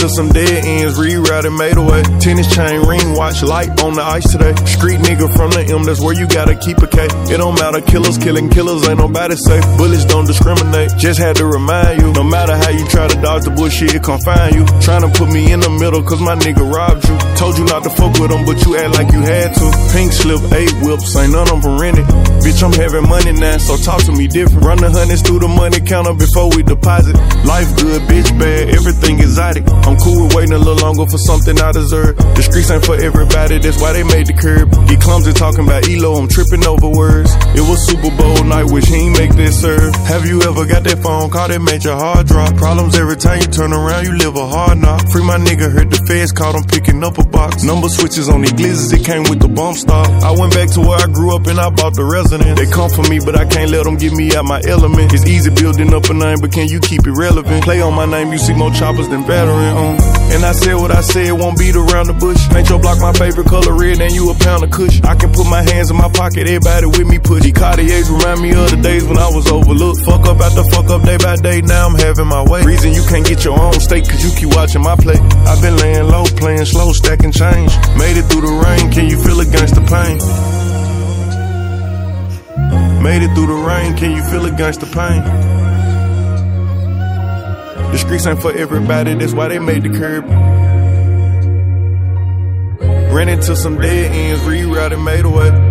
to some dead ends, rerouted, made away. Tennis chain, ring watch, light on the ice today. Street nigga from the M, that's where you gotta keep a K. It don't matter, killers killing killers, ain't nobody safe. Bullets don't discriminate, just had to remind you. No matter how you try to dodge the bullshit, it confine you. Tryna put me in the middle, cause my nigga robbed you. Told you not to fuck with him, but you act like you had to. Pink slip, 8 whips, ain't none of them rented. Bitch, I'm having money now, so talk to me different. Run the hundreds through the money counter before we deposit. Life good, bitch bad, everything exotic. I'm cool with waiting a little longer for something I deserve. The streets ain't for everybody, that's why they made the curb. Get clumsy talking about ELO, I'm tripping over words. It was Super Bowl night, wish he ain't make this serve. Have you ever got that phone call that made your heart drop? Problems every time you turn around, you live a hard knock. Free my nigga, heard the feds caught him picking up a box. Number switches on these glizzards, it came with the bump stop. I went back to where I grew up and I bought the residence. They come for me, but I can't let them get me out my element. It's easy building up a name, but can you keep it relevant? Play on my name, you see more choppers than veteran on. And I said what I said, won't beat around the bush. Paint your block my favorite color, red, and you a pound of kush. I can put my hands in my pocket, everybody with me push. These Cartiers remind me of the days when I was overlooked. Fuck up after fuck up, day by day, now I'm having my way. Reason you can't get your own steak, cause you keep watching my play. I've been laying low, playing slow, stacking change. Made it through the rain, can you feel against the pain? Made it through the rain, can you feel against the pain? The streets ain't for everybody, that's why they made the curb. Ran into some dead ends, rerouted, made away.